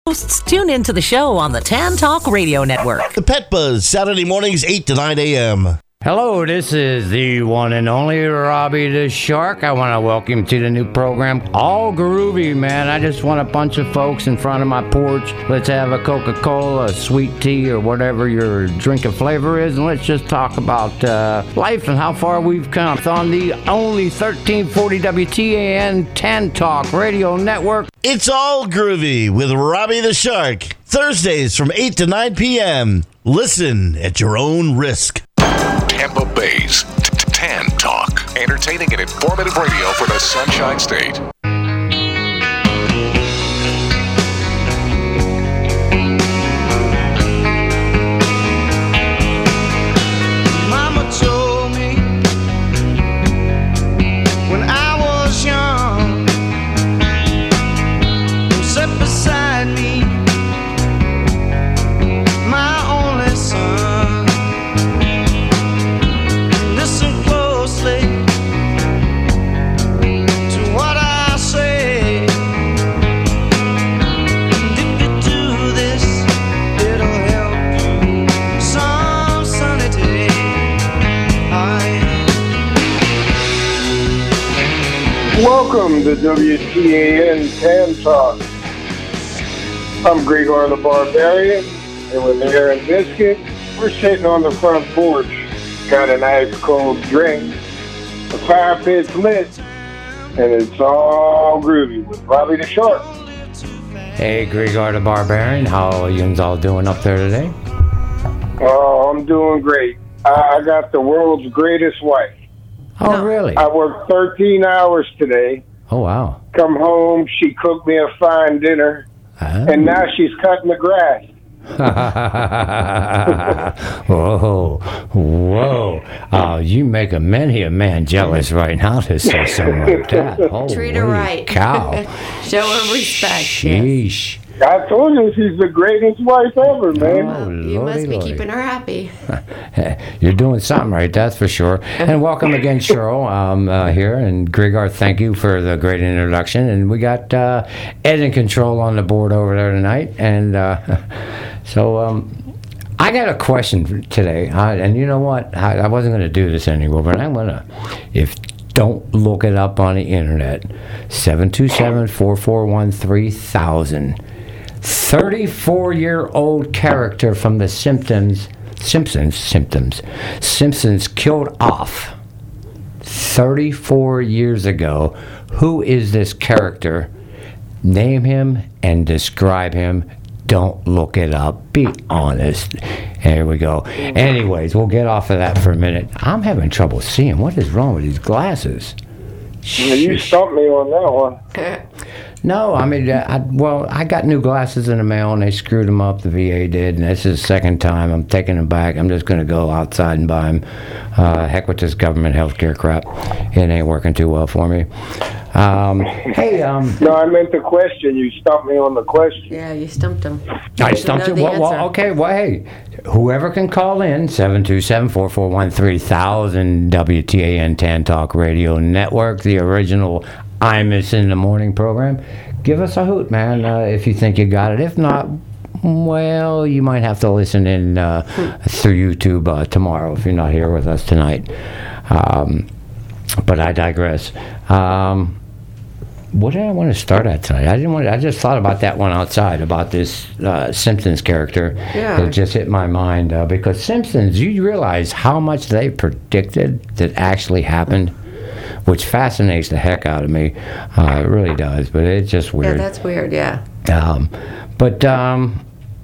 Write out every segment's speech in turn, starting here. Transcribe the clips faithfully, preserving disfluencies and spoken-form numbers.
Hosts, tune in to the show on the Tan Talk Radio Network. The Pet Buzz, Saturday mornings, eight to nine a.m. Hello, this is the one and only Robbie the Shark. I want to welcome you to the new program, All Groovy, man. I just want a bunch of folks in front of my porch. Let's have a Coca-Cola, a sweet tea, or whatever your drink of flavor is, and let's just talk about uh, life and how far we've come on the only thirteen forty W T A N Tan Talk Radio Network. It's All Groovy with Robbie the Shark. Thursdays from eight to nine p.m. Listen at your own risk. Tampa Bay's Tan Talk. Entertaining and informative radio for the Sunshine State. Mama told me when I was young, sit beside me, my only son. Welcome to W T A N Tan Talk. I'm Gregor the Barbarian, and with Aaron Biscuit, we're sitting on the front porch. Got an ice cold drink, the fire pit's lit, and it's all groovy with Robbie the Shark. Hey, Gregor the Barbarian, how are you all doing up there today? Oh, I'm doing great. I I got the world's greatest wife. Oh, really? I worked thirteen hours today. Oh, wow. Come home, she cooked me a fine dinner, Oh. and now she's cutting the grass. Whoa, whoa. Oh, you make a many a man jealous right now to say something like that. Holy Treat her right. cow. Show her respect. Sheesh. I told you she's the greatest wife ever, man. Oh, You must lordy, be lordy. keeping her happy. You're doing something right, that's for sure. And welcome again, Cheryl, um, uh, here. And Gregor, thank you for the great introduction. And we got uh, Ed in control on the board over there tonight. And uh, so um, I got a question today. I, and you know what? I, I wasn't going to do this anymore, but I'm going to. If Don't look it up on the internet. seven two seven, four four one, three thousand. thirty-four-year-old character from the Simpsons, Simpsons, Symptoms, Simpsons killed off thirty-four years ago. Who is this character? Name him and describe him. Don't look it up. Be honest. There we go. Anyways, we'll get off of that for a minute. I'm having trouble seeing. What is wrong with these glasses? You stumped me on that one. No, I mean, I, well, I got new glasses in the mail, and they screwed them up, the V A did, and this is the second time. I'm taking them back. I'm just going to go outside and buy them. Uh, heck with this government health care crap. It ain't working too well for me. Um, hey, um... No, I meant the question. You stumped me on the question. Yeah, you stumped him. I stumped you? Well, well, okay, well, hey, whoever can call in, seven two seven, four four one, three thousand, W T A N Tan Talk Radio Network, the original Imus in the Morning program. Give us a hoot, man, uh, if you think you got it. If not, well, you might have to listen in uh, through YouTube uh, tomorrow if you're not here with us tonight. Um, but I digress. Um, what did I want to start at tonight? I didn't want. To, I just thought about that one outside about this uh, Simpsons character. Yeah. It just hit my mind uh, because Simpsons. You realize how much they predicted that actually happened, which fascinates the heck out of me. Uh, it really does. But it's just weird. Yeah, that's weird. Yeah. Um, but um,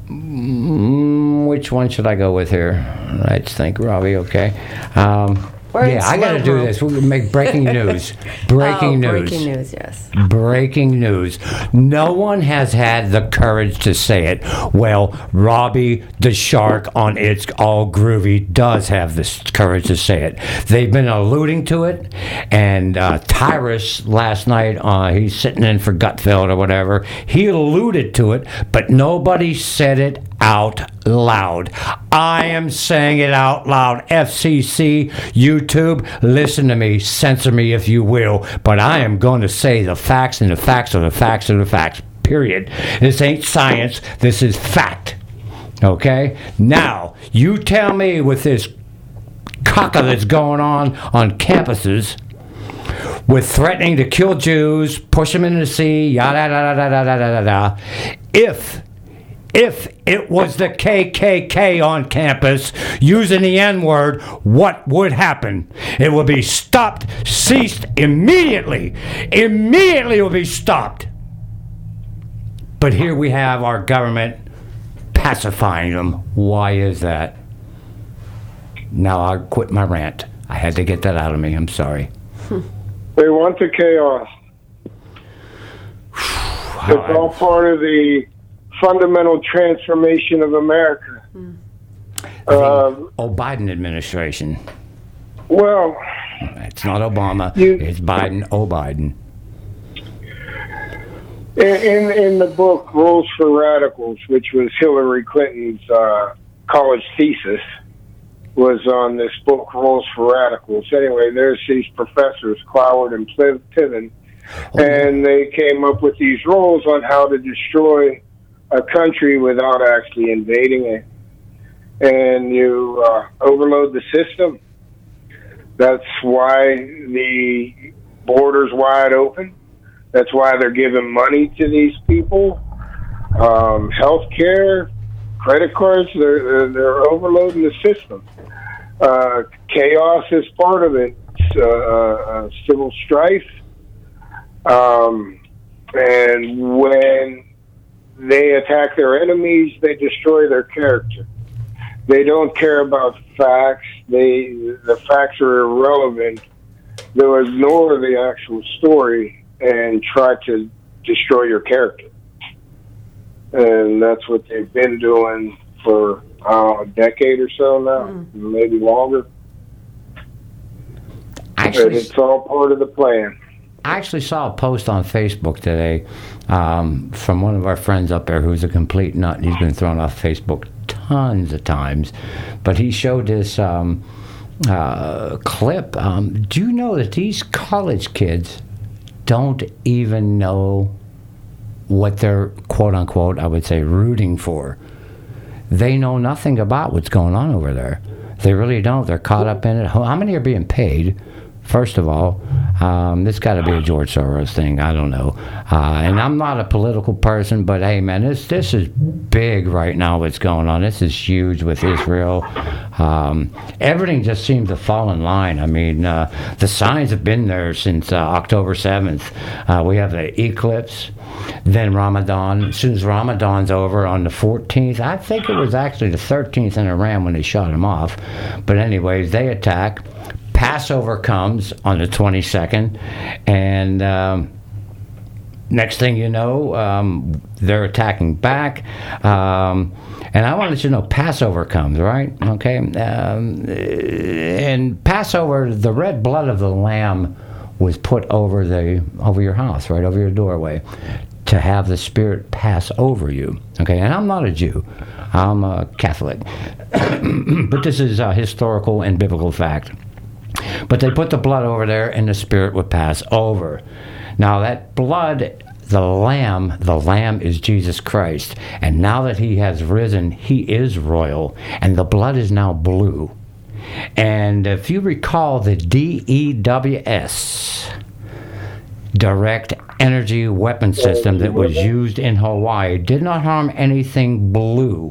mm, which one should I go with here? Let's think, Robbie. Okay. Um, We're in yeah, I got to slow-mo. do this. We're gonna make breaking news. Breaking oh, news. Breaking news. Yes. Breaking news. No one has had the courage to say it. Well, Robbie the Shark on It's All Groovy does have the courage to say it. They've been alluding to it, and uh, Tyrus last night, uh, he's sitting in for Gutfeld or whatever, he alluded to it, but nobody said it out loud. I am saying it out loud. F C C, YouTube, listen to me, censor me if you will, but I am going to say the facts, and the facts are the facts are the facts. period. This ain't science. This is fact. Okay? Now, you tell me with this caca that's going on on campuses, with threatening to kill Jews, push them into the sea, yada, yada, yada, yada, yada, yada, if If it was the K K K on campus using the N-word, what would happen? It would be stopped, ceased immediately. Immediately it would be stopped. But here we have our government pacifying them. Why is that? Now I'll quit my rant. I had to get that out of me. I'm sorry. They want the chaos. It's all part of the fundamental transformation of America. The Uh, oh, Biden administration. well, It's not Obama. You- It's Biden. Oh, Biden. in, in in the book Rules for Radicals, which was Hillary Clinton's uh, college thesis, was on this book Rules for Radicals. Anyway, there's these professors, Cloward and Pliv- Piven, and they came up with these rules on how to destroy a country without actually invading it. And you uh, overload the system. That's why the border's wide open. That's why they're giving money to these people. Um, health care, credit cards, they're, they're, they're overloading the system. Uh, chaos is part of it. Uh, uh, civil strife. Um, and when they attack their enemies, they destroy their character. They don't care about facts. They the facts are irrelevant. They'll ignore the actual story and try to destroy your character. And that's what they've been doing for uh, a decade or so now, mm. maybe longer. Actually, but it's all part of the plan. I actually saw a post on Facebook today um, from one of our friends up there who's a complete nut. He's been thrown off Facebook tons of times. But he showed this um, uh, clip. Um, do you know that these college kids don't even know what they're, quote unquote, I would say, rooting for? They know nothing about what's going on over there. They really don't. They're caught up in it. How many are being paid? First of all, um, this got to be a George Soros thing. I don't know. Uh, and I'm not a political person, but hey, man, this this is big right now. What's going on? This is huge with Israel. Um, everything just seems to fall in line. I mean, uh, the signs have been there since uh, October seventh. Uh, we have the eclipse, then Ramadan. As soon as Ramadan's over on the fourteenth, I think it was actually the thirteenth in Iran when they shot him off. But anyways, they attack. Passover comes on the twenty-second, and um, next thing you know, um, they're attacking back. Um, and I want to let you know, Passover comes, right? Okay. Um, and Passover, the red blood of the lamb was put over the over your house, right over your doorway, to have the Spirit pass over you. Okay. And I'm not a Jew. I'm a Catholic. But this is a historical and biblical fact. But they put the blood over there, and the Spirit would pass over. Now that blood, the Lamb, the Lamb is Jesus Christ. And now that He has risen, He is royal. And the blood is now blue. And if you recall, the D E W S, Direct Energy Weapon System that was used in Hawaii, did not harm anything blue.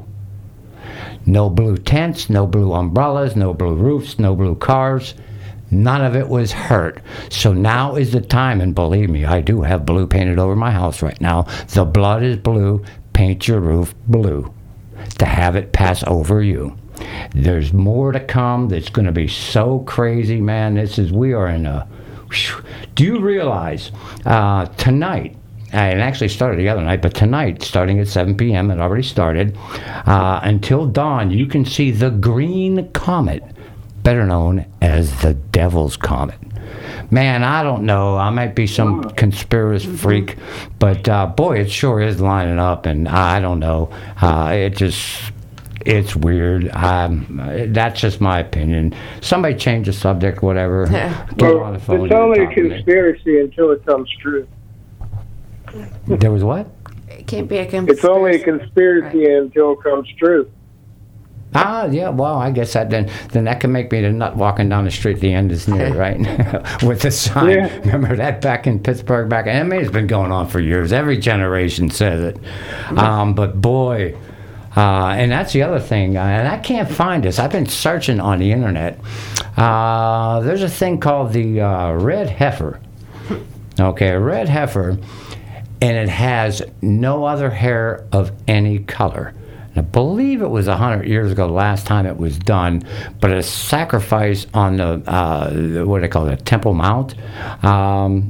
No blue tents, no blue umbrellas, no blue roofs, no blue cars. None of it was hurt. So now is the time, and believe me, I do have blue painted over my house right now. The blood is blue. Paint your roof blue to have it pass over you. There's more to come that's going to be so crazy, man. This is, we are in a, whew. Do you realize uh, tonight, and actually started the other night, but tonight, starting at seven p.m., it already started, uh, until dawn, you can see the green comet, better known as the Devil's Comet. Man, I don't know. I might be some conspiracy freak, but uh, boy, it sure is lining up, and I don't know. Uh, it just, it's weird. Um, that's just my opinion. Somebody change the subject, whatever. Get Well, on the phone it's only a and talk to me. conspiracy until it comes true. There was what? can't be a conspiracy. It's only a conspiracy Right. until it comes true. Ah, yeah. Well, I guess that then then that can make me the nut walking down the street. The end is near, right? With the sign. Yeah. Remember that back in Pittsburgh? Back, I mean, it's been going on for years. Every generation says it. Um, but boy, uh, and that's the other thing. Uh, and I can't find this. I've been searching on the internet. Uh, there's a thing called the uh, red heifer. Okay, a red heifer, and it has no other hair of any color. I believe it was a hundred years ago, the last time it was done, but a sacrifice on the, uh, what do they call it, Temple Mount. Um,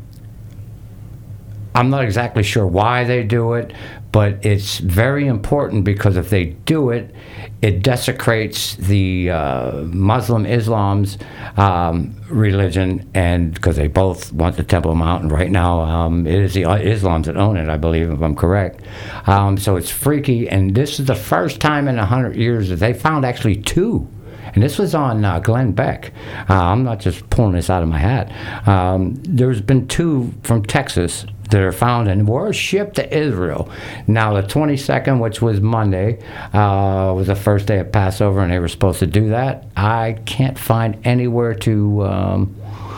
I'm not exactly sure why they do it, but it's very important because if they do it, it desecrates the uh, Muslim Islam's um, religion, and because they both want the Temple Mount, and right now um, it is the Islams that own it, I believe, if I'm correct. Um, so it's freaky, and this is the first time in a hundred years that they found actually two. And this was on uh, Glenn Beck. Uh, I'm not just pulling this out of my hat. Um, there's been two from Texas that are found and were shipped to Israel. Now, the twenty-second, which was Monday, uh, was the first day of Passover, and they were supposed to do that. I can't find anywhere to um,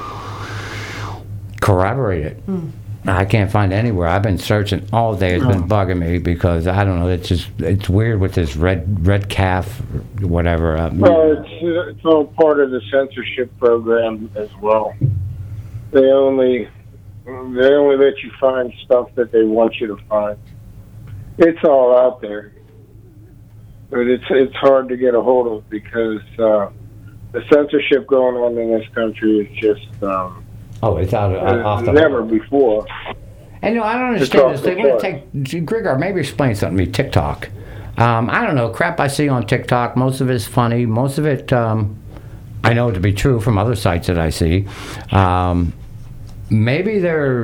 corroborate it. Mm. I can't find anywhere. I've been searching all day. It's been bugging me because I don't know. It's just it's weird with this red red calf, whatever. Uh, Well, it's it's all part of the censorship program as well. They only they only let you find stuff that they want you to find. It's all out there, but it's it's hard to get a hold of because uh, the censorship going on in this country is just. Um, Oh, it's out of, off the never before. And you know, I don't understand this. They want to take Grigor. Maybe explain something to me. TikTok. Um, I don't know. Crap I see on TikTok. Most of it's funny. Most of it, um, I know to be true from other sites that I see. Um, maybe they're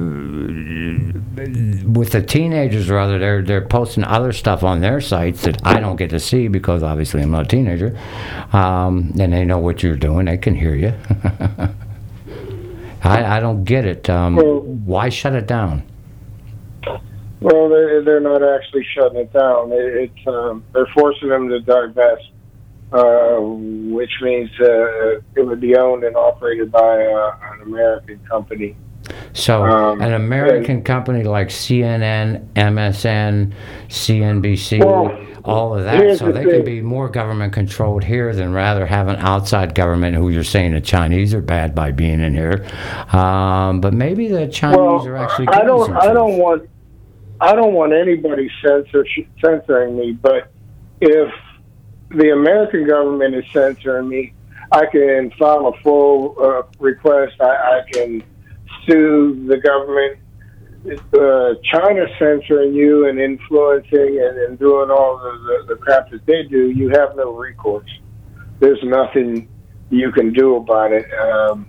with the teenagers or other. They're they're posting other stuff on their sites that I don't get to see because obviously I'm not a teenager. Um, and they know what you're doing. They can hear you. I, I don't get it. Um, well, why shut it down? Well, they're, they're not actually shutting it down. It, it's um, they're forcing them to divest, uh, which means uh, it would be owned and operated by uh, an American company. So um, an American and, company like C N N, M S N, C N B C, well, all of that, so the they thing. Can be more government controlled here than rather have an outside government who you're saying the Chinese are bad by being in here. Um, but maybe the Chinese well, are actually I don't some I truth. don't want I don't want anybody censor, censoring me, but if the American government is censoring me, I can file a full uh, request. I, I can sue the government. Uh, China censoring you and influencing and, and doing all the, the, the crap that they do, you have no recourse. There's nothing you can do about it. Um,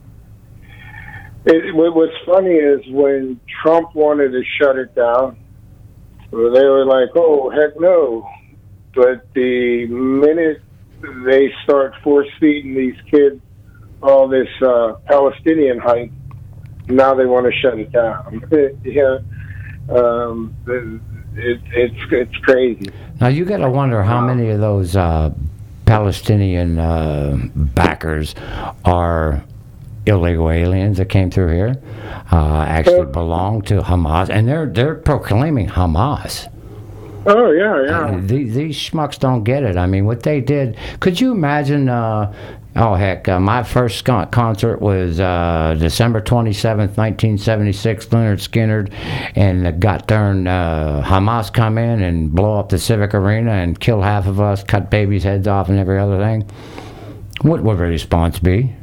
it what's funny is when Trump wanted to shut it down, they were like, oh, heck no. But the minute they start force-feeding these kids all this uh, Palestinian hype, now they want to shut it down. yeah, um, it, it's it's crazy. Now you got to wonder how many of those uh, Palestinian uh, backers are illegal aliens that came through here, uh, actually belong to Hamas, and they're they're proclaiming Hamas. Oh yeah, yeah. Uh, these, these schmucks don't get it. I mean, what they did. Could you imagine? Uh, Oh, heck, uh, my first concert was uh, December twenty-seventh, nineteen seventy-six, Leonard Skinner, and uh, got darn uh, Hamas come in and blow up the Civic Arena and kill half of us, cut babies' heads off and every other thing. What would the response be?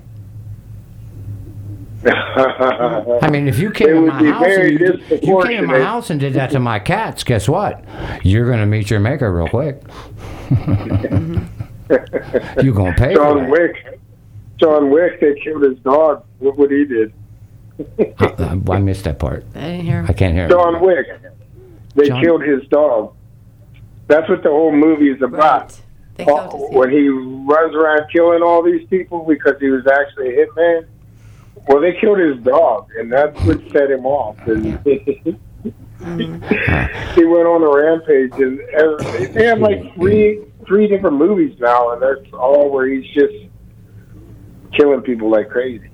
I mean, if you came, in my, house and you, you came in my house and did that to my cats, guess what? You're going to meet your maker real quick. You're going to pay John for that. Wick. John Wick, they killed his dog. Look what he did. uh, I missed that part. I didn't hear him. I can't hear John it. Wick. They John... killed his dog. That's what the whole movie is about. Right. Uh, when he runs around killing all these people because he was actually a hitman. Well, they killed his dog, and that's what set him off. And He went on a rampage, and every, they have like three three different movies now, and that's all where he's just killing people like crazy.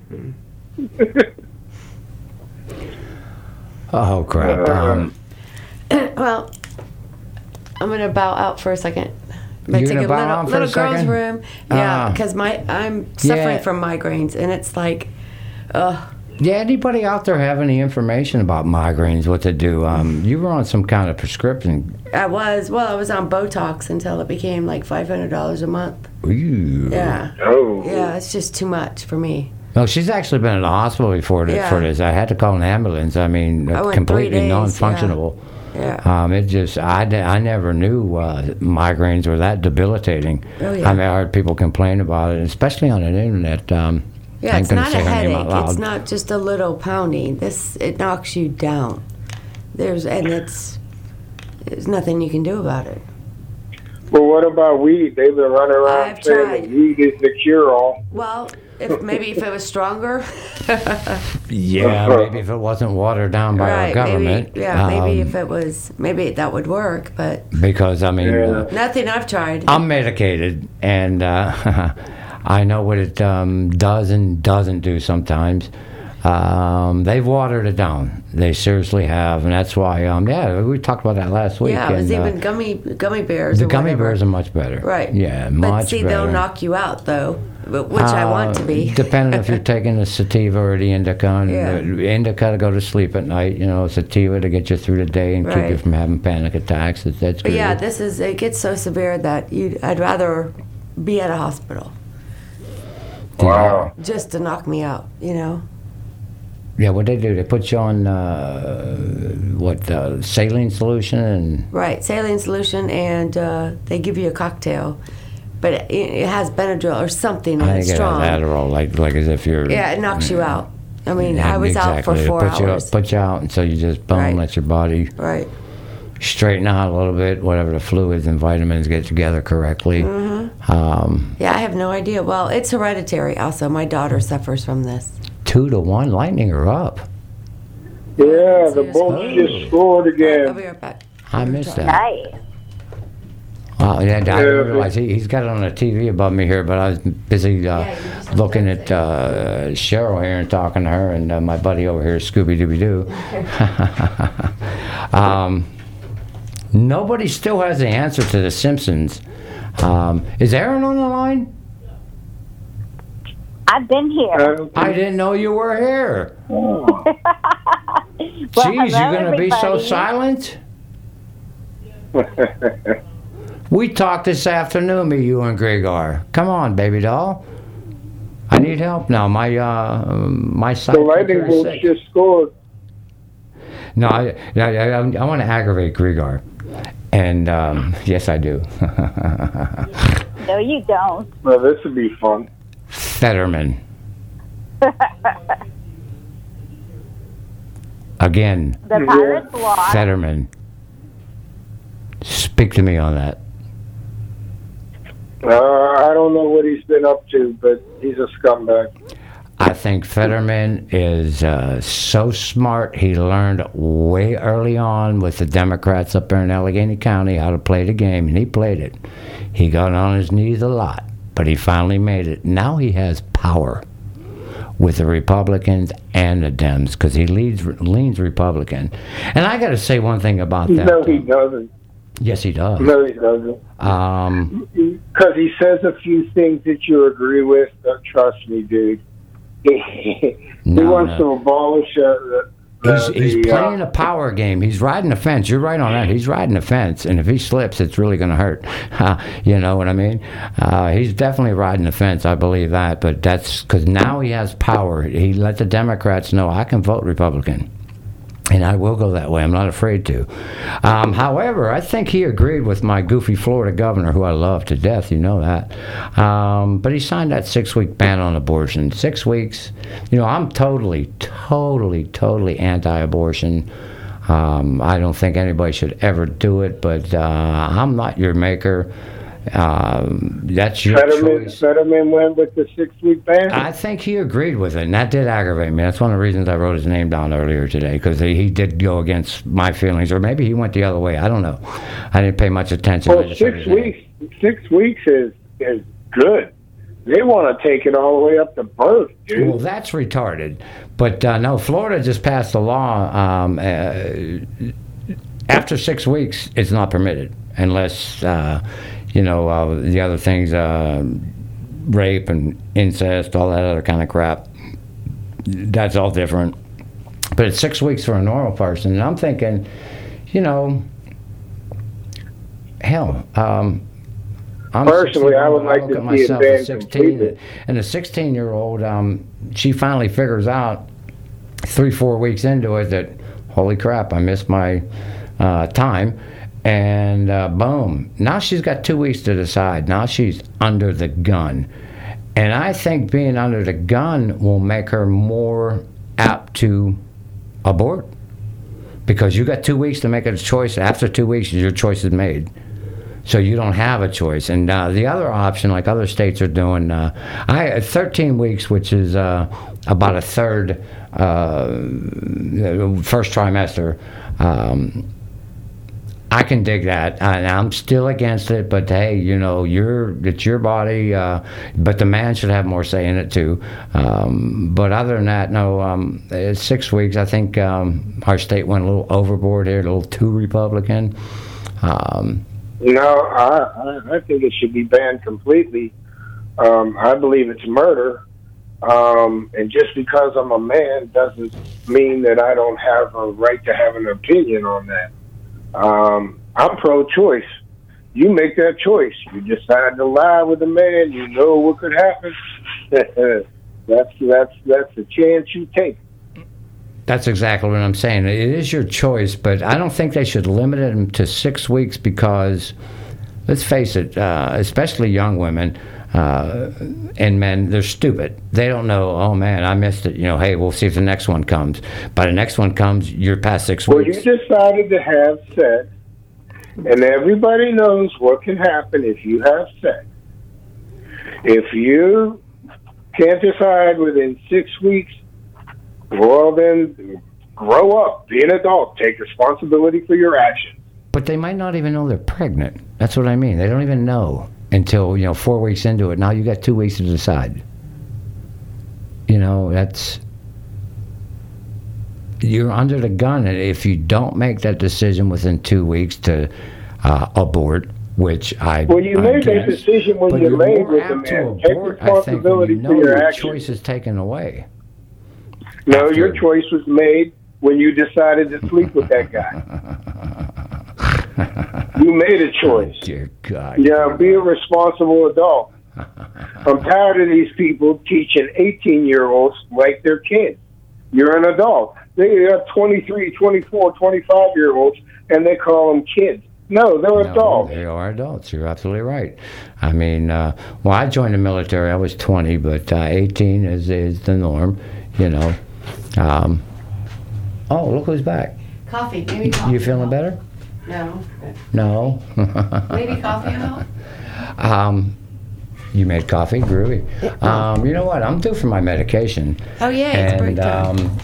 Oh crap! Um, Well, I'm gonna bow out for a second. I'm gonna You're take gonna a bow little, out for little a girl's second? room. Yeah, Ah. because my I'm suffering Yeah. from migraines, and it's like, ugh. yeah, anybody out there have any information about migraines? What to do? Um, you were on some kind of prescription. I was well, I was on Botox until it became like five hundred dollars a month. Ooh. Yeah, Oh, yeah, it's just too much for me. No, she's actually been in the hospital before this, Yeah. for this. I had to call an ambulance. I mean, I went completely three days, non-functional. Yeah. Um, it just, I, d- I never knew uh, migraines were that debilitating. Oh, yeah. I mean, I heard people complain about it, especially on the internet. Um, Yeah, I it's couldn't not a say her name out headache. loud. It's not just a little pounding. This it knocks you down. There's and it's there's nothing you can do about it. well, what about weed? They've been running around I've saying tried. that weed is the cure-all. Well, if maybe if it was stronger, Yeah, maybe if it wasn't watered down by our right? government. Maybe, yeah, maybe um, if it was, maybe that would work. But Because, I mean, Yeah. uh, nothing I've tried. I'm medicated, and uh, I know what it um, does and doesn't do sometimes. Um, they've watered it down. They seriously have, and that's why. Um, yeah, we talked about that last week. yeah, it was and, uh, even gummy gummy bears. the or gummy whatever. bears are much better. Right. Yeah, But much see, better. they'll knock you out though, but- which I want to be. Uh, depending if you're taking the sativa or the indica. And Yeah. the indica to go to sleep at night. You know, sativa to get you through the day and keep you Right. from having panic attacks. That, that's But good. yeah, this is it gets so severe that you I'd rather be at a hospital Wow. just to knock me out. You know. Yeah, what they do? They put you on uh, what uh, saline solution and Right, saline solution, and uh, they give you a cocktail, but it, it has Benadryl or something, and I it's think it has strong. Adderall, like like as if you're. Yeah, it knocks you out. I mean, Yeah, I was exactly. out for They four put You, hours. up- put you out until you just boom, Right. let your body Right. straighten out a little bit, whatever the fluids and vitamins get together correctly. Mm-hmm. Um, Yeah, I have no idea. Well, it's hereditary. Also, my daughter suffers from this. two to one, lightning are up. Yeah, the Bolts just scored I'll again. be right back. I missed that. Nice. Oh, yeah, I didn't Yeah, realize he, he's got it on the T V above me here, but I was busy uh, Yeah, you just have looking to at uh, Cheryl here and talking to her, and uh, my buddy over here, Scooby Dooby Doo. um, nobody still has the answer to The Simpsons. Um, is Aaron on the line? I've been here. Uh, I didn't know you were here. Well, Jeez, you're hello, going to be so everybody. silent? We talked this afternoon, me, you, and Gregor. Come on, baby doll. I need help now. My uh, my the sidekick Lightning is Bolts sick. just scored. No, I, I, I, I want to aggravate Gregor. And um, yes, I do. No, you don't. Well, this would be fun. Fetterman. Again, The Pirates lost. Fetterman. Speak to me on that. Uh, I don't know what he's been up to, but he's a scumbag. I think Fetterman is uh, so smart. He learned way early on with the Democrats up there in Allegheny County how to play the game, and he played it. He got on his knees a lot, but he finally made it. Now he has power with the Republicans and the Dems because he leads, leans Republican. And I got to say one thing about that. No, he uh, doesn't. Yes, he does. No, he doesn't. Um, Because he says a few things that you agree with. Uh, trust me, dude. he No, wants no. to abolish uh, the, He's, the, he's the, playing uh, a power game. He's riding the fence. You're right on that. He's riding the fence, and if he slips, it's really going to hurt. Uh, you know what I mean? Uh, he's definitely riding the fence. I believe that. But that's because now he has power. He let the Democrats know I can vote Republican. And I will go that way. I'm not afraid to. Um, however, I think he agreed with my goofy Florida governor, who I love to death. You know that. Um, but he signed that six-week ban on abortion. Six weeks. You know, I'm totally, totally, totally anti-abortion. Um, I don't think anybody should ever do it, but uh, I'm not your maker. Um, that's your Fetterman, choice. Fetterman went with the six-week ban? I think he agreed with it, and that did aggravate me. That's one of the reasons I wrote his name down earlier today, because he, he did go against my feelings, or maybe he went the other way. I don't know. I didn't pay much attention. I Well, just heard six his name. weeks, six weeks is, is good. They want to take it all the way up to birth, dude. Well, that's retarded. But uh, no, Florida just passed a law. Um, uh, after six weeks, it's not permitted unless, uh, you know, uh, the other things, uh, rape and incest, all that other kind of crap. That's all different. But it's six weeks for a normal person. And I'm thinking, you know, hell, um, I'm Personally, I would like look to at see it myself at banned sixteen, completely. and a sixteen-year-old, um, she finally figures out three, four weeks into it that, holy crap, I missed my uh, time, and uh, boom, now she's got two weeks to decide. Now she's under the gun, and I think being under the gun will make her more apt to abort, because you got two weeks to make a choice. After two weeks, your choice is made. So you don't have a choice. And uh, the other option, like other states are doing, uh, I thirteen weeks, which is uh, about a third uh, first trimester. Um, I can dig that. I, I'm still against it, but hey, you know, you're it's your body. Uh, but the man should have more say in it too. Um, but other than that, no. Um, it's six weeks. I think um, our state went a little overboard here, a little too Republican. Um, No, I, I I think it should be banned completely. Um, I believe it's murder. Um, and just because I'm a man doesn't mean that I don't have a right to have an opinion on that. Um, I'm pro-choice. You make that choice. You decide to lie with a man. You know what could happen. that's that's that's a chance you take. That's exactly what I'm saying. It is your choice, but I don't think they should limit it to six weeks because, let's face it, uh, especially young women uh, and men, they're stupid. They don't know, oh man, I missed it. You know, hey, we'll see if the next one comes. By the next one comes, you're past six Well, weeks. you decided to have sex, and everybody knows what can happen if you have sex. If you can't decide within six weeks, well, then grow up, be an adult, take responsibility for your actions. But they might not even know they're pregnant. That's what I mean. They don't even know until, you know, four weeks into it. Now you got two weeks to decide. You know, that's... You're under the gun, and if you don't make that decision within two weeks to uh, abort, which I Well, you I made that guess, decision when but you you're laid more with the apt to man. Take abort, I think, when responsibility you know for your your actions. choice is taken away. No, After- your choice was made when you decided to sleep with that guy. You made a choice. Dear God. Yeah, be a responsible adult. I'm tired of these people teaching eighteen-year-olds like they're kids. You're an adult. They have twenty-three, twenty-four, twenty-five-year-olds, and they call them kids. No, they're No, adults. they are adults. You're absolutely right. I mean, uh, well, I joined the military. I was twenty, but uh, eighteen is is the norm. You know. Um, oh, look who's back. Coffee. Maybe coffee. You feeling better? No. No. Maybe coffee will help. um, you made coffee, groovy. Um, you know what? I'm due for my medication. Oh, yeah, it's break and time. um,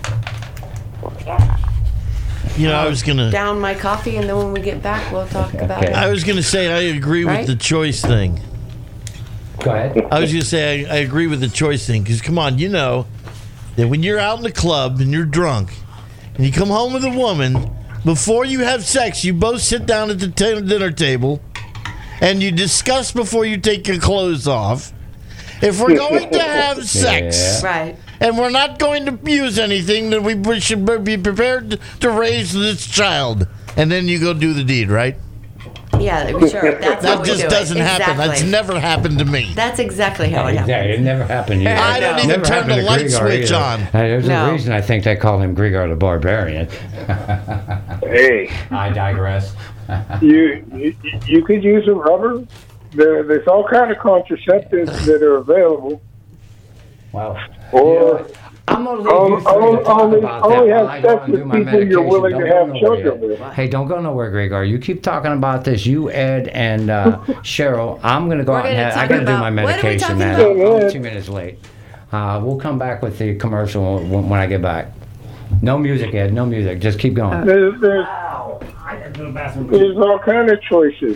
You know, I was gonna, Down my coffee, and then when we get back, we'll talk about Okay. I it. was gonna say I agree Right? with the choice thing. go ahead. I was gonna say I, I agree with the choice thing because come on, you know that when you're out in the club and you're drunk and you come home with a woman, before you have sex, you both sit down at the t- dinner table and you discuss before you take your clothes off. If we're going to have sex Yeah. Right. and we're not going to use anything, then we should be prepared to raise this child. And then you go do the deed, right? Yeah, sure. That's how That we just do doesn't it. happen. Exactly. That's never happened to me. That's exactly how it Yeah, happens. it never happened yet. I don't It even never turn happened the to light Grigor switch either. on. Uh, there's No. a reason I think they call him Grigor the Barbarian. Hey, I digress. you, you you could use a rubber. There, there's all kind of contraceptives that are available. Well, Or I'm gonna leave Only- you three to only- talk only- about only that have while I go sex and do with my people you're medication. willing Don't to go have nowhere children yet. with. Hey, don't go nowhere, Gregor. You keep talking about this. You, Ed, and uh, Cheryl. I'm gonna go We're out and gonna have, I talk gotta do about- my what are we medication, talking man. about? I'm, I'm two minutes late. Uh, we'll come back with the commercial when, when I get back. No music, Ed. No music. Just keep going. There's, there's, there's all kind of choices.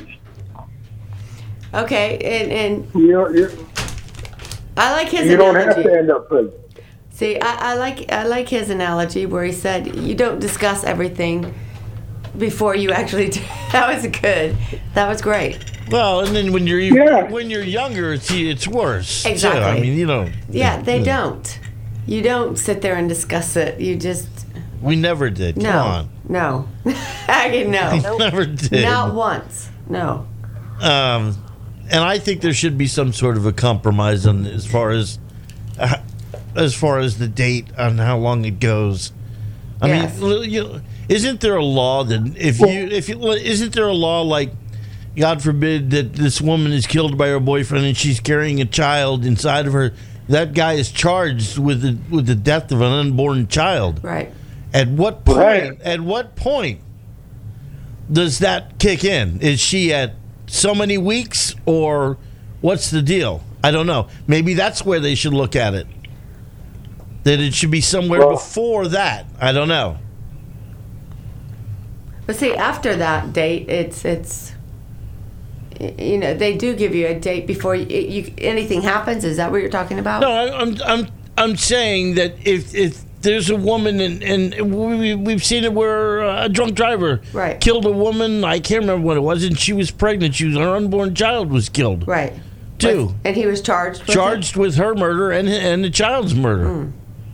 Okay, and and You know, you, I like his you don't analogy. have to end up prison. See, I, I like I like his analogy where he said you don't discuss everything before you actually do. That was good. That was great. Well, and then when you're Yeah. when you're younger, it's it's worse. too. Exactly. I mean, you know. Yeah, they don't. You don't sit there and discuss it. You just We never did. Come no, on. no. I no, Never did. not once. No. Um, and I think there should be some sort of a compromise on as far as uh, as far as the date on how long it goes. I Yes. mean, you know, isn't there a law that if you if you, isn't there a law like, God forbid that this woman is killed by her boyfriend and she's carrying a child inside of her, that guy is charged with the with the death of an unborn child. Right. At what point? Right. At what point does that kick in? Is she at so many weeks, or what's the deal? I don't know. Maybe that's where they should look at it. That it should be somewhere Well- before that. I don't know. But see, after that date, it's it's. y- You know, they do give you a date before you, you anything happens. Is that what you're talking about? No, I, I'm I'm I'm saying that if if there's a woman and and we we've seen it where uh, a drunk driver Right. killed a woman. I can't remember what it was, and she was pregnant. She was her unborn child was killed. Right. Too. With- and he was charged. With Charged with her murder and and the child's murder. It?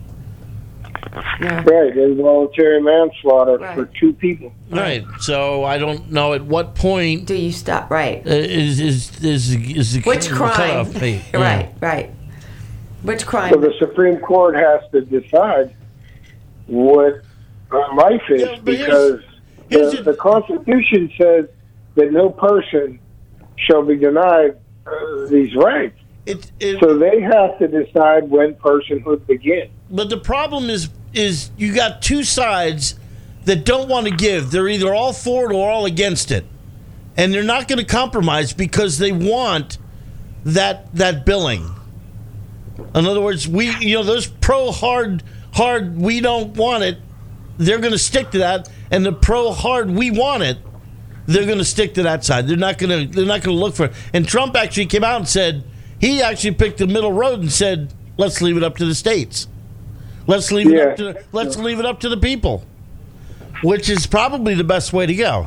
Yeah. Right, involuntary manslaughter Right. for two people. Right. So I don't know at what point Do you stop? Right. uh, is is is is the Which the crime? cutoff date. Yeah. Right. Right. Which crime? So the Supreme Court has to decide what uh, life is, Yeah, but here's- because here's the, the- the Constitution says that no person shall be denied uh, these rights. It, it, So they have to decide when personhood begins. but the problem is is you got two sides that don't want to give. They're either all for it or all against it, and they're not going to compromise because they want that that billing. In other words, we you know those pro hard hard we don't want it. They're going to stick to that, and the pro hard we want it. They're going to stick to that side. They're not going to. They're not going to look for it. And Trump actually came out and said he actually picked the middle road and said, "Let's leave it up to the states. Let's leave it Yeah. up to. Let's leave it up to the people," which is probably the best way to go.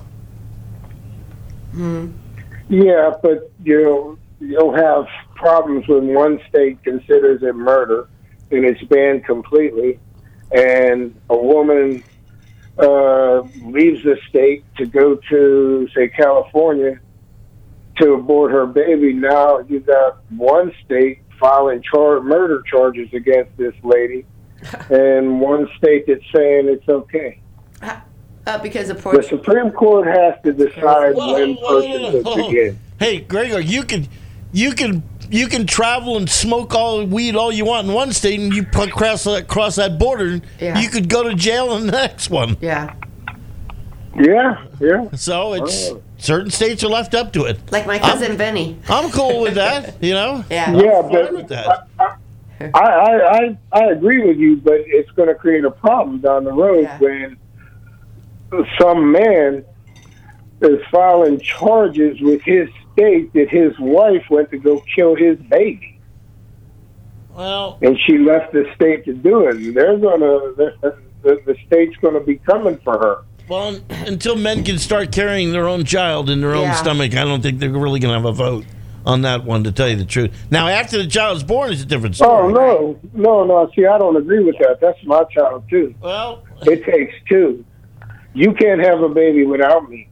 Yeah, but you know, you'll have problems when one state considers it murder and it's banned completely, and a woman uh, leaves the state to go to, say, California to abort her baby. Now you got one state filing char- murder charges against this lady, and one state that's saying it's okay. Uh, because of The poor. Supreme Court has to decide Whoa, when whoa, whoa, personhood whoa. begins. Hey, Gregor, you can, you can, you can travel and smoke all weed all you want in one state, and you put- cross that cross that border, Yeah. you could go to jail in the next one. Yeah. Yeah, yeah. So it's Oh. certain states are left up to it. Like my cousin Vinny. I'm cool with that, you know. Yeah. Yeah, I'm fine but with that. I, I, I, I agree with you, but it's going to create a problem down the road Yeah. when some man is filing charges with his state that his wife went to go kill his baby, Well, and she left the state to do it. And they're going to, the, the, the state's going to be coming for her. well, until men can start carrying their own child in their own Yeah. stomach, I don't think they're really going to have a vote on that one. To tell you the truth, now after the child's born, it's a different Oh, story. no, no, no. See, I don't agree with that. That's my child, too. Well, It takes two. You can't have a baby without me.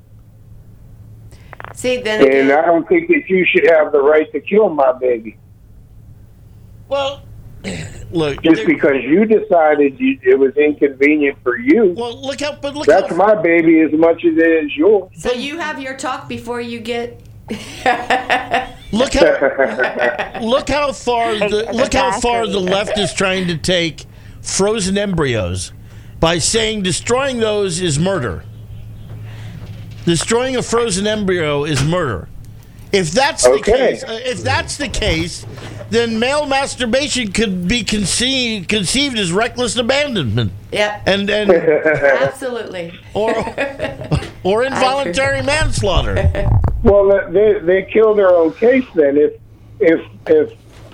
See, then And again, I don't think that you should have the right to kill my baby well, look. just there- because you decided you, it was inconvenient for you. Well, look how, but look That's how, my baby as much as it is yours. so you have your talk before you get Look how look how far the look how far the left is trying to take frozen embryos by saying destroying those is murder. Destroying a frozen embryo is murder. If that's the Okay. case, uh, if that's the case, then male masturbation could be conceived conceived as reckless abandonment. Yep. And and Absolutely. or or involuntary manslaughter. Well, they they kill their own case then. If if if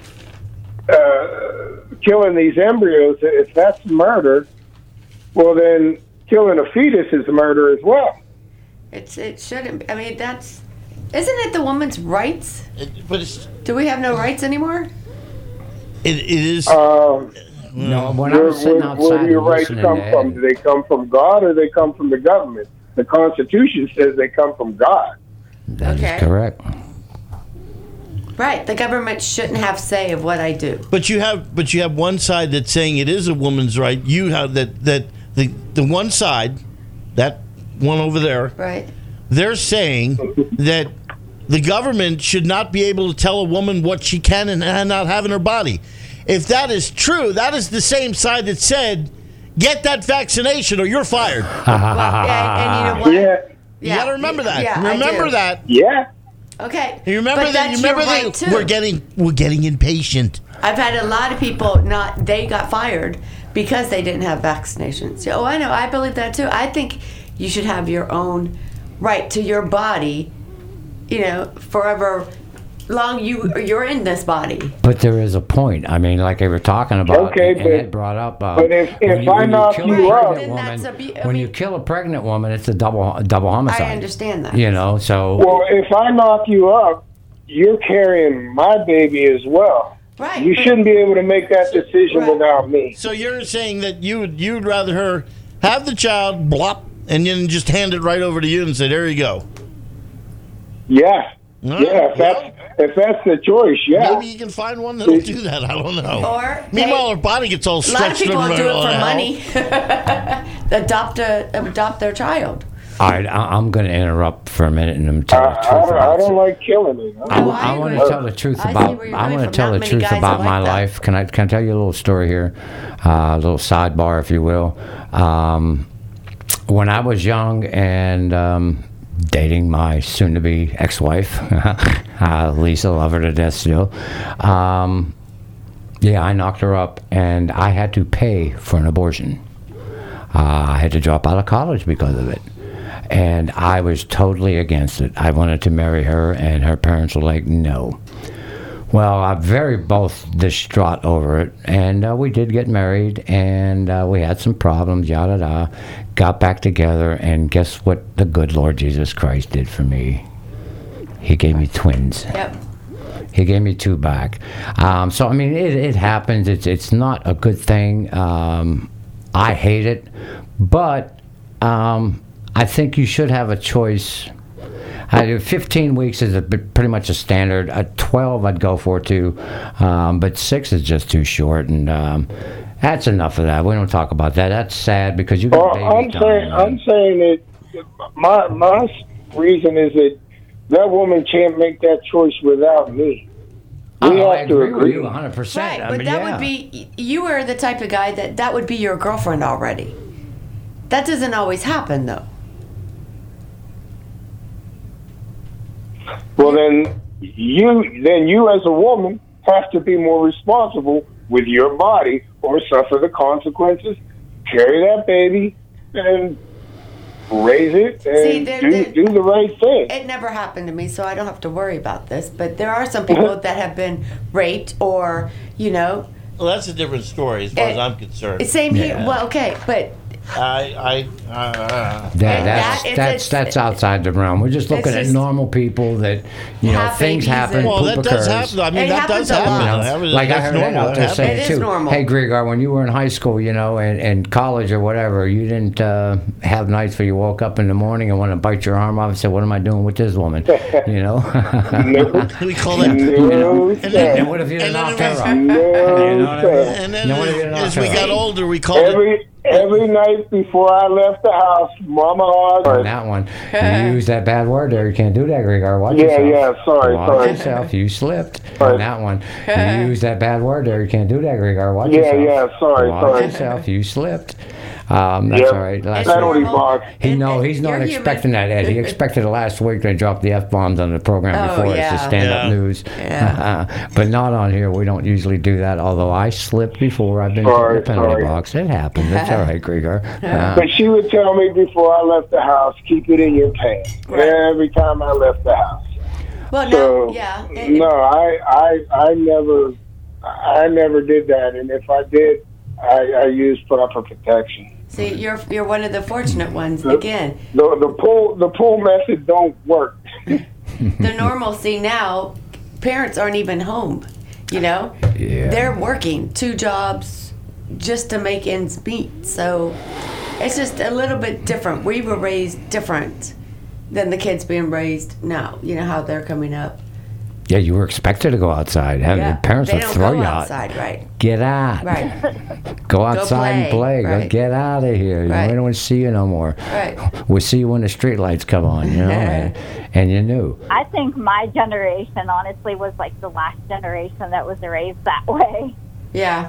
uh, killing these embryos, if that's murder, well then killing a fetus is murder as well. It's it shouldn't. Be. I mean, that's isn't it the woman's rights? It- but it's, Do we have no rights anymore? it, it is. Um, No, when I where, was sitting where, outside where do your and rights listening come to from? Ed, Do they come from God or they come from the government? The Constitution says they come from God. that Okay. is correct. Right. The government shouldn't have say of what I do. But you have, but you have one side that's saying it is a woman's right. You have that that the the one side, that one over there, Right. they're saying that the government should not be able to tell a woman what she can and not have in her body. If that is true, that is the same side that said, "Get that vaccination or you're fired." Well, and, and you know what? Yeah, You got to remember that. Yeah, I remember do. that. yeah. Okay. You remember but that. You that's remember your right that. too. We're getting we're getting impatient. I've had a lot of people not they got fired because they didn't have vaccinations. Oh, I know. I believe that too. I think you should have your own right to your body, you know, forever long you you're in this body. But there is a point. I mean, like they were talking about, Okay, and but- Ed brought up. Uh, but if- when if you, I when knock kill you a up- pregnant Then woman, that's abu- I when you mean- kill a pregnant woman, it's a double a double homicide. I understand that. You know, so Well, if I knock you up, you're carrying my baby as well. Right. You shouldn't be able to make that decision Right. without me. So you're saying that you would you'd rather her have the child, blop, and then just hand it right over to you and say, "There you go." Yeah, All yeah. right, If that's if that's the choice, yeah. Maybe you can find one that'll do that. I don't know. Or Meanwhile, hey, her body gets all a lot of stretched people over do it all for the hell. money. adopt a adopt their child. all right, I, I'm going to interrupt for a minute and tell I, the I, truth don't, I about don't like killing it. I, Oh, I want agree. to tell the truth I see about. where you're I coming want from. to tell Not the many truth guys are about like my that. life. Can I can I tell you a little story here? Uh, a little sidebar, if you will. Um, when I was young and um, dating my soon-to-be ex-wife, uh, Lisa, love her to death still. Um, yeah, I knocked her up, and I had to pay for an abortion. Uh, I had to drop out of college because of it. And I was totally against it. I wanted to marry her, and her parents were like, no. Well, I'm very both distraught over it, and uh, we did get married, and uh, we had some problems, yada da. Got back together, and guess what the good Lord Jesus Christ did for me? He gave me twins. Yep. He gave me two back. Um, so I mean, it, it happens. It's it's not a good thing. Um, I hate it, but um, I think you should have a choice. I do fifteen weeks is a, bit- pretty much a standard. At twelve, I'd go for too, um, but six is just too short, and um, that's enough of that. We don't talk about that. That's sad because you got Well, I'm babies saying, dying. I'm saying that my my reason is that that woman can't make that choice without me. We Oh, I have to agree with agree. you one hundred percent. Right, I but mean, that yeah. would be you are the type of guy that that would be your girlfriend already. That doesn't always happen though. Well, then you then you as a woman have to be more responsible with your body or suffer the consequences. Carry that baby and raise it and See, there- do, there- do the right thing. It never happened to me, so I don't have to worry about this. But there are some people that have been raped or, you know, Well, that's a different story as far as Eh, I'm concerned. same here. Yeah. Well, okay, but I, I, uh, That, And that's that- it's- that's it's- that's outside the realm. We're just looking it's at just- normal people that you know Have things babies happen. and- well, poop that occurs. does happen. I mean, It that does happens a happen. lot. You That was- know, like I that's heard Ed normal. out That there happens. saying It is too. normal. Hey, Grigor, when you were in high school, you know, and, and college or whatever, you didn't uh, have nights where you woke up in the morning and want to bite your arm off and say, "What am I doing with this woman?" You know. No, We call that. no, And and sir. what if you didn't And then knock it her was- off? No, You know what I mean? sir. And then No, what if you as, didn't as knock we her got off? older, we called it. Every Every night before I left the house, Mama On always. that one, you use that bad word there. You can't do that, Gregor. Watch Yeah, yourself. yeah, sorry, Watch sorry. yourself. You slipped Sorry. on that one. You use that bad word there. You can't do that, Gregor. Watch Yeah, yourself. yeah, sorry, Watch sorry. yourself. You slipped. Um, that's Yep. all right. Last That's what he normal. bought. He no, he's not You're expecting human. that, Ed. He expected it last week. They dropped the F bombs on the program Oh, before us yeah. to stand up Yeah. news. Yeah. But not on here. We don't usually do that. Although I slipped before. I've been Sorry, in the penalty sorry. box. It happens. It's all right, Gregor. Uh, But she would tell me before I left the house, keep it in your pants. Right. Every time I left the house. Well, So no, yeah. It- no, I, I, I never, I never did that. And if I did, I, I used proper protection. See, you're you're one of the fortunate ones. Again, The the pull the pull method don't work. the normalcy now, parents aren't even home. You know, Yeah. they're working two jobs just to make ends meet. So it's just a little bit different. We were raised different than the kids being raised now. You know how they're coming up. yeah, you were expected to go outside. Have Yeah, your parents they would don't throw go you out. outside, right? Get out. Right, Go outside and play, play. Go right. get out of here. You know, Right. we don't want to see you no more. right. We'll see you when the street lights come on, you know, and, and you knew. I think my generation, honestly, was like the last generation that was raised that way. Yeah.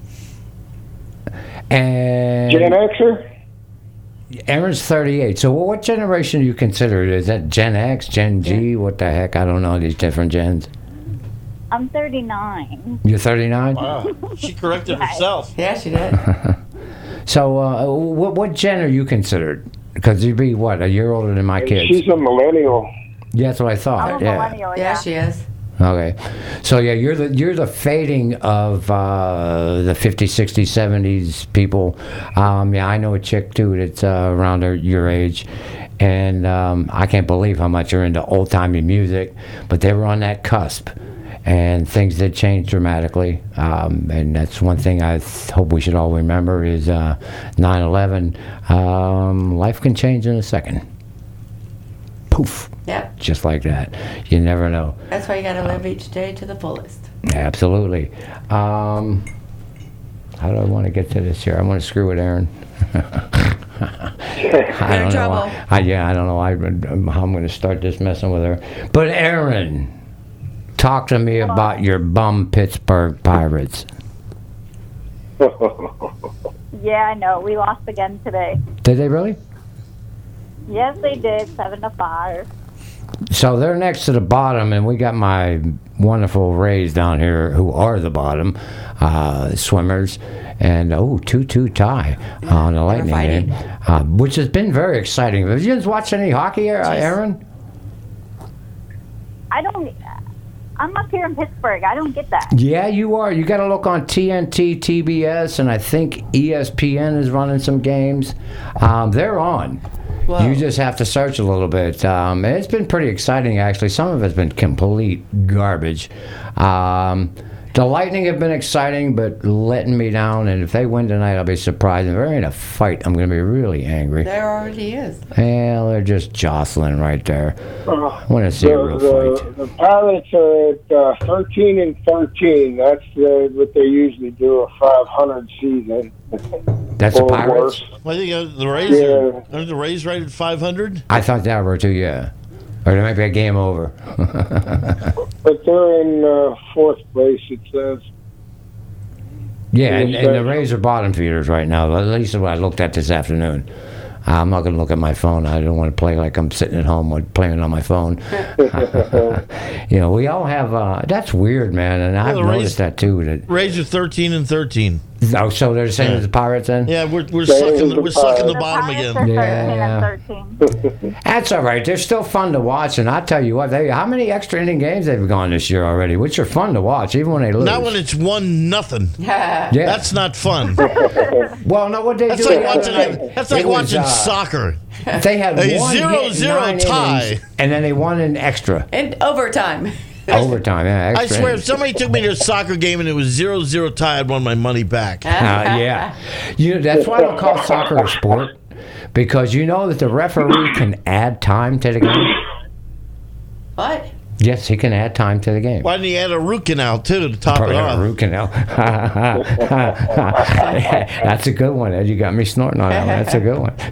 And Gen Xer? Aaron's thirty-eight. So what generation do you consider? Is that Gen X, Gen G? What the heck? I don't know these different gens. I'm thirty-nine. You're thirty-nine? Wow. She corrected herself. Yeah, she did. So uh, what, what gen are you considered? Because you'd be, what, a year older than my kids? She's a millennial. Yeah, that's what I I'm thought. a Yeah. millennial, Yeah, yeah. she is. Okay. So yeah, you're the you're the fading of uh, the fifties, sixties, seventies people. Um, yeah, I know a chick too that's uh, around her, your age, and um, I can't believe how much you're into old timey music. But they were on that cusp, and things did change dramatically. Um, and that's one thing I th- hope we should all remember is uh, nine eleven. Um, life can change in a second. Poof. Yep. Just like that. You never know. That's why you got to live each day to the fullest. Absolutely. Um, how do I want to get to this here? I want to screw with Aaron. I You're in don't know. trouble. why- I, yeah, I don't know I, how I'm going to start this messing with her. But Aaron, talk to me about your bum Pittsburgh Pirates. Yeah, I know. We lost again today. Did they really? Yes, they did. Seven to five. So they're next to the bottom, and we got my wonderful Rays down here who are the bottom uh, swimmers. And, oh, two two tie on the Lightning fighting. game, uh, which has been very exciting. Have you guys watched any hockey, uh, Aaron? I don't. I'm up here in Pittsburgh. I don't get that. Yeah, you are. You got to look on T N T, T B S, and I think E S P N is running some games. Um, they're on. Whoa. You just have to search a little bit. Um, and it's been pretty exciting, actually. Some of it's been complete garbage. Um, the Lightning have been exciting, but letting me down. And if they win tonight, I'll be surprised. If they're in a fight, I'm going to be really angry. There already is. Well, they're just jostling right there. Uh, I want to see a real the, fight. the, the Pirates are at uh, thirteen and thirteen. That's uh, what they usually do, a five hundred season. That's the or Pirates? worse. I think uh, the Rays Yeah. are, aren't the Rays rated five hundred? I thought that were too, yeah. Or there might be a game over. But they're in uh, fourth place, it says. Yeah, and, and the Okay. Rays are bottom feeders right now. At least what I looked at this afternoon. I'm not going to look at my phone. I don't want to play like I'm sitting at home or playing on my phone. You know, we all have. Uh, that's weird, man. And I've the Rays- noticed that too. That Rays are thirteen and thirteen. oh, so they're the same Yeah. as the Pirates then. Yeah, we're we're They sucking are the, we're the sucking the The bottom Pirates again. are Yeah. thirteen and thirteen. That's all right. They're still fun to watch, and I tell you what, they how many extra inning games they've gone this year already, which are fun to watch, even when they lose. Not when it's one nothing. yeah. That's not fun. well, no, what they That's do. like the other watching. night, That's like it was, watching uh, soccer. They had A one zero, hit in zero nine tie. innings, and then they won in extra And overtime. overtime. Yeah, I extra swear, if innings. somebody took me to a soccer game and it was zero zero tie, I'd want my money back. Uh, yeah, you know, that's why I don't call soccer a sport, because you know that the referee can add time to the game. What? Yes, he can add time to the game. Why didn't he add a root canal, too, to top Probably it got off? a root canal. That's a good one, Ed. You got me snorting on that one. That's a good one.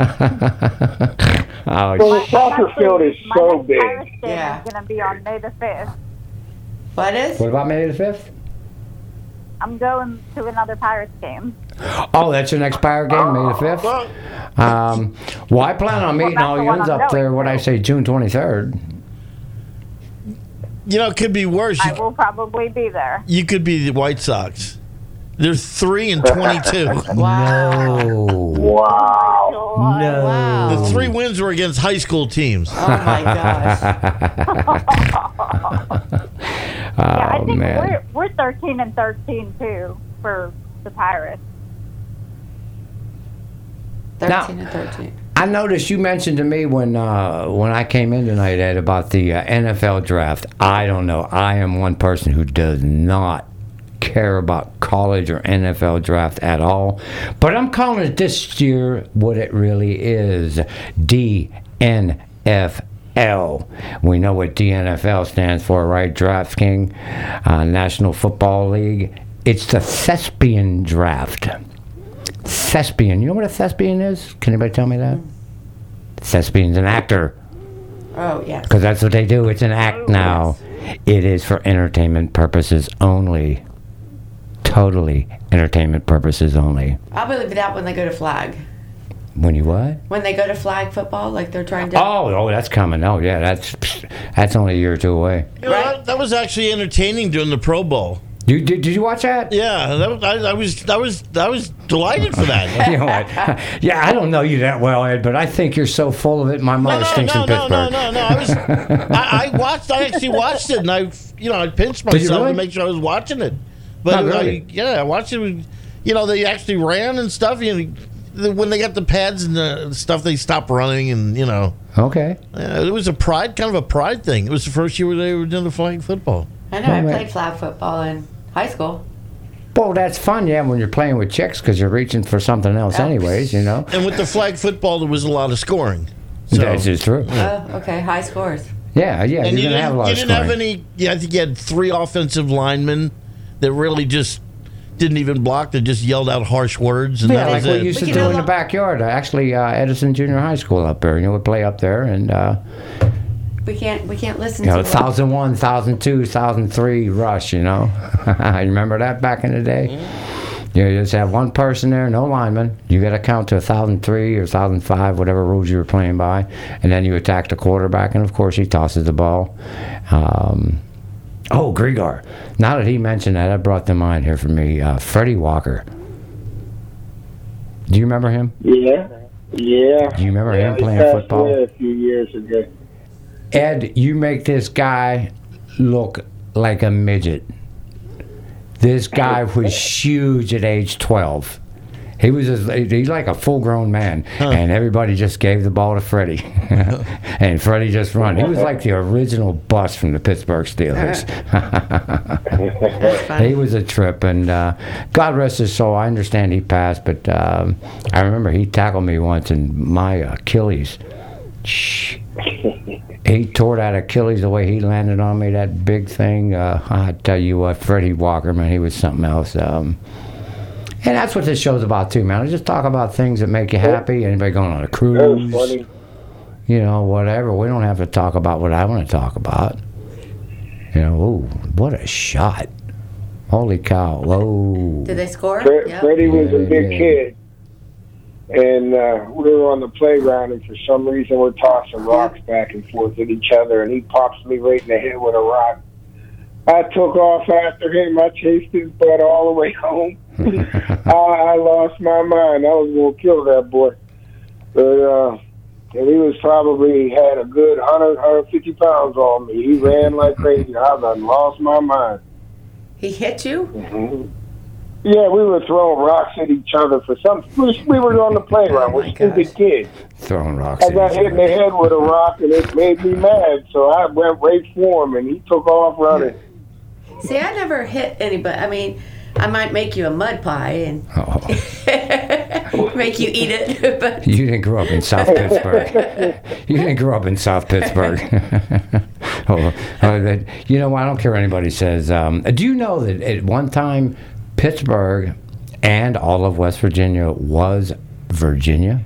Oh, Well, the soccer field is My so next big. Pirates game Yeah. is going to be on May the fifth. What is? what about May the fifth? I'm going to another Pirates game. Oh, that's your next Pirate game, May the fifth? Well, Um, well, I plan on meeting that's all the you one up I'm there, going what I to. say, June twenty-third. you know, it could be worse. I You, will probably be there. you could be the White Sox. They're three and twenty-two. Wow. No. Wow. God. No. Wow. The three wins were against high school teams. Oh my gosh. Yeah, I Oh, think man. we're we're thirteen and thirteen too for the Pirates. Thirteen and thirteen. I noticed you mentioned to me when uh, when I came in tonight, Ed, about the uh, N F L draft. I don't know. I am one person who does not care about college or N F L draft at all. But I'm calling it this year what it really is. D N F L. We know what D N F L stands for, right? DraftKings, uh, National Football League. It's the thespian draft. Thespian. You know what a thespian is? Can anybody tell me that? Thespian's an actor. Oh yes. Because that's what they do. It's an act now. It is for entertainment purposes only. Totally entertainment purposes only. I'll believe that when they go to flag. When you what? When they go to flag football, like they're trying to. Oh, oh, that's coming. Oh, yeah, that's that's only a year or two away. You know, that, that was actually entertaining during the Pro Bowl. You did? Did you watch that? Yeah, that was, I, I was I was I was delighted for that. You know what? Yeah, I don't know you that well, Ed, but I think you're so full of it. My No, mother no, stinks no, in no, Pittsburgh. no, no, no. I was, I, I watched. I actually watched it, and I, you know, I pinched Did you myself really? to make sure I was watching it. But Oh, really? I, yeah, I watched it. With, you know, they actually ran and stuff. You know, the- when they got the pads and the stuff, they stopped running, and you know, Okay. uh, it was a pride, kind of a pride thing. It was the first year where they were doing the flag football. I know. I Oh, man. played flag football in high school. Well, that's fun, yeah, when you're playing with chicks because you're reaching for something else, Oh. anyways. You know. And with the flag football, there was a lot of scoring. So, That's just true. Oh, okay. High scores. Yeah, yeah. and You're you gonna have a didn't, lot you of didn't have scoring. any. Yeah, I think you had three offensive linemen that really just didn't even block. They just yelled out harsh words, and Yeah, that like was we it. used to We do can in do the a- backyard. Actually, uh, Edison Junior High School up there. You know, we play up there, and uh, We can't. We can't listen you know, to. one thousand one, one thousand two, one thousand three rush. You know, you remember that back in the day? You just have one person there, no lineman. You got to count to one thousand three or one thousand five, whatever rules you were playing by, and then you attack the quarterback, and of course he tosses the ball. Um, oh, Grigor. Now that he mentioned that, that brought to mind here for me. Uh, Freddie Walker. Do you remember him? Yeah. Yeah. Do you remember yeah, him he playing passed football? away a few years ago. Ed, you make this guy look like a midget. This guy was huge at age twelve. He was just, he's like a full-grown man, and everybody just gave the ball to Freddie, and Freddie just run. He was like the original bust from the Pittsburgh Steelers. That's funny. He was a trip, and uh, God rest his soul. I understand he passed, but um, I remember he tackled me once, and my Achilles. Shh. He tore that Achilles the way he landed on me, that big thing. Uh, I tell you what, Freddie Walker, man, he was something else. Um, and that's what this show's about, too, man. I just talk about things that make you happy. Anybody going on a That was cruise, funny. you know, whatever. We don't have to talk about what I want to talk about. You know, ooh, what a shot. Holy cow. Whoa. Did they score? Fre- Yep. Freddie was a Yeah, big yeah. kid. And uh, we were on the playground, and for some reason we're tossing rocks back and forth at each other, and he pops me right in the head with a rock. I took off after him. I chased his butt all the way home. I, I lost my mind. I was going to kill that boy. But uh, and he was probably had a good one hundred, one hundred fifty pounds on me. He ran like crazy. I done lost my mind. He hit you? Mhm. Yeah, we were throwing rocks at each other for some. We we were on the playground. Oh, We're my stupid gosh. kids. Throwing rocks I at got each hit in other. the head with a rock, and it made me mad. So I went right for him, and he took off running. See, I never hit anybody. I mean, I might make you a mud pie and Oh. make you eat it, but You didn't grow up in South Pittsburgh. You didn't grow up in South Pittsburgh. oh, oh, that, you know, I don't care what anybody says. Um, do you know that at one time Pittsburgh and all of West Virginia was Virginia?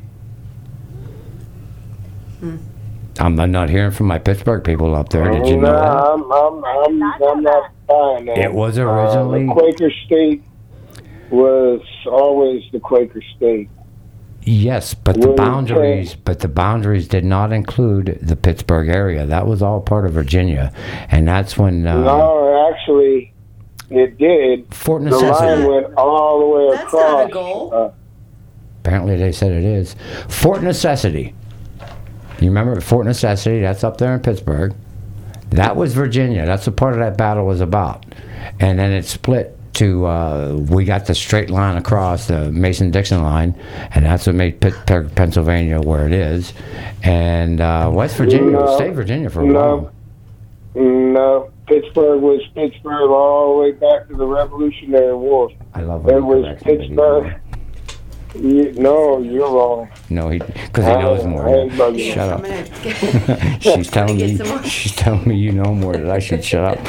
Hmm. I'm not hearing from my Pittsburgh people up there. Did you know no, that? I'm, I'm, I'm, I'm not buying that. It was originally... Uh, the Quaker State was always the Quaker State. Yes, but the boundaries, but the boundaries did not include the Pittsburgh area. That was all part of Virginia, and that's when. Uh, no, actually, it did. Fort The Necessity. line went all the way That's across. not a goal. Uh, Apparently, they said it is. Fort Necessity. You remember Fort Necessity? That's up there in Pittsburgh. That was Virginia. That's what part of that battle was about, and then it split. To uh, we got the straight line across the Mason-Dixon line, and that's what made Pittsburgh, Pennsylvania, where it is. And uh, West Virginia No. stayed Virginia for a No. while. no, Pittsburgh was Pittsburgh all the way back to the Revolutionary War. I love when It he was corrects me, but he's Pittsburgh. wrong. You, no, you're wrong. No, he because he knows more. I ain't bugging you. Shut I'm up. gonna get, She's telling get me. some more. She's telling me you know more that I should shut up.